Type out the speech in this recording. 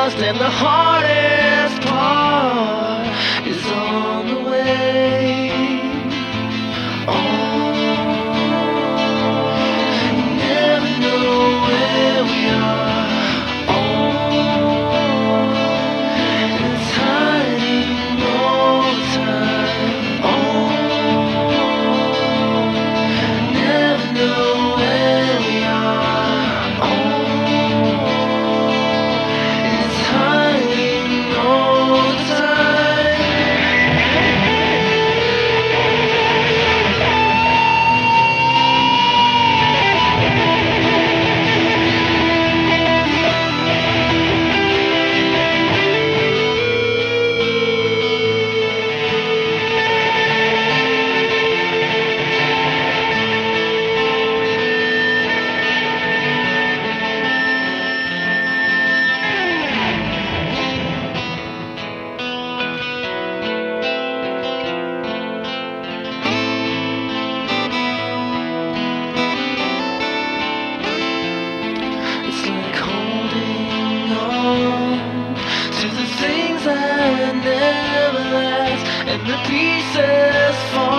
lost, and the hardest part is on the way. Oh, you never know where we are. Oh, it's hiding all the time. Oh, never know where we are. Oh, it's hiding all the time. It's like holding on to the things that never last, and the pieces fall.